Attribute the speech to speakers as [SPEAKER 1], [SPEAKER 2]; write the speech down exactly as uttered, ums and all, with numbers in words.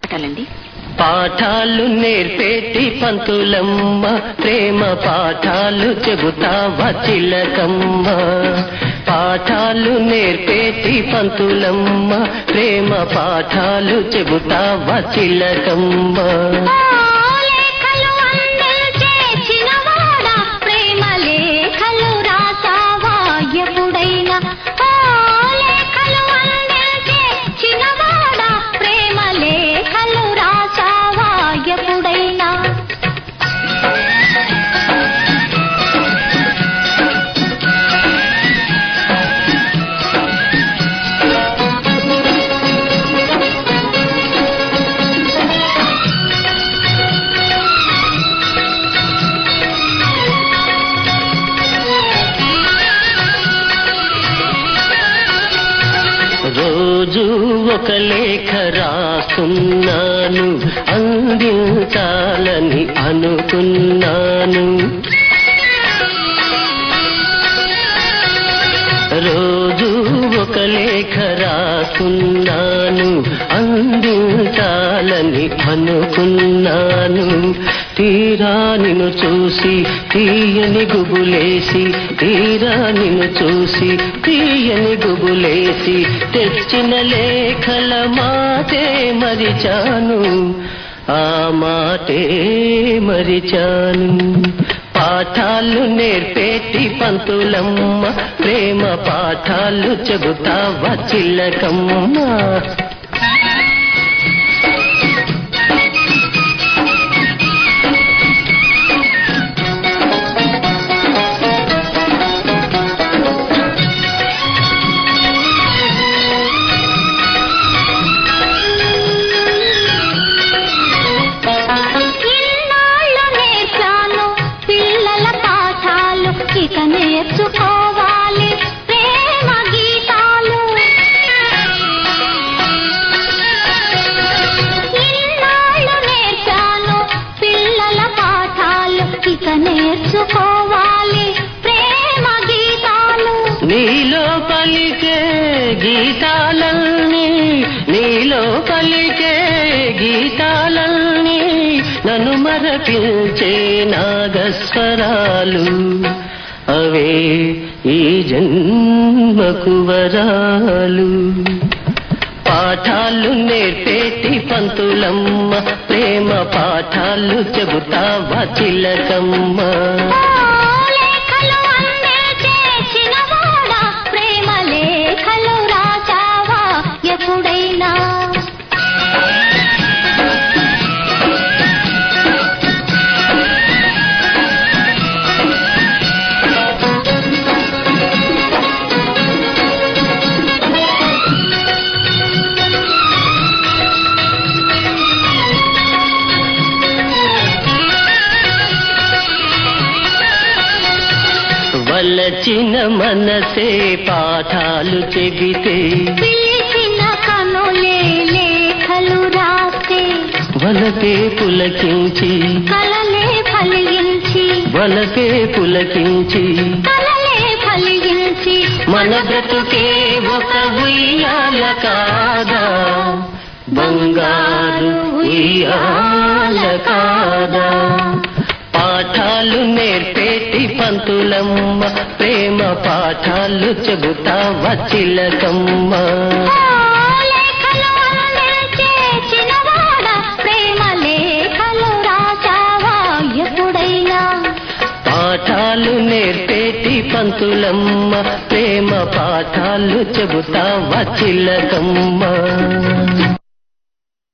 [SPEAKER 1] పాఠాలు నేర్పేటి పంతులమ్మ ప్రేమ పాఠాలు చెబుతావా చిలకమ్మ. పాఠాలు నేర్పేటి పంతులమ్మ ప్రేమ పాఠాలు చెబుతావా చిలకమ్మ. రోజు ఒక లేఖ రాస్తున్నాను, అందించాలని అనుకున్నాను. రోజు ఒక లేఖ రాస్తున్నాను, అందించాలని అనుకున్నాను. తీరా నిన్ను చూసి తీయని గుబులేసి, తీరా నిన్ను చూసి తీయని గుబులేసి తెచ్చిన లేఖల మాటే మరిచాను, ఆ మాటే మరిచాను. పాఠాలు నేర్పేటి పంతులమ్మ ప్రేమ పాఠాలు చెబుతావా చిలకమ్మ.
[SPEAKER 2] నేర్చుకోవాలి ప్రేమ గీతాలు, ఇన్నాళ్ళు నేర్చాను పిల్లల పాఠాలు, ఇక నేర్చుకోవాలి ప్రేమ గీతాలు.
[SPEAKER 1] నీలో పలికే గీతాలన్నీ, నీలో పలికే గీతాలన్నీ నన్ను మరపించే నాగస్వరాలు, అవే ఈ జన్మకు వరాలు. పాఠాలు నేర్పేటి పంతులమ్మ ప్రేమ పాఠాలు చెబుతావా చిలకమ్మ.
[SPEAKER 2] ప్రేమ లేఖలు రాసావా ఎప్పుడైనా?
[SPEAKER 1] వలచిన మనసే పాఠాలు చెబితే,
[SPEAKER 2] పిలిచిన కనులే లేఖలు రాస్తే,
[SPEAKER 1] వలపే పులకించి
[SPEAKER 2] కలలే ఫలించి,
[SPEAKER 1] వలపే పులకించి
[SPEAKER 2] కలలే ఫలించి,
[SPEAKER 1] మన బ్రతుకే ఒక ఉయ్యాల కాదా, బంగారు ఉయ్యాల కాదా. పాఠాలు నేర్పేటి పంతులమ్మ ప్రేమ పాఠాలు చెబుతావా చిలకమ్మ.
[SPEAKER 2] ప్రేమ లేఖలు రాసావా ఎప్పుడైనా?
[SPEAKER 1] పాఠాలు నేర్పేటి పంతులమ్మ ప్రేమ పాఠాలు చెబుతావా చిలకమ్మ.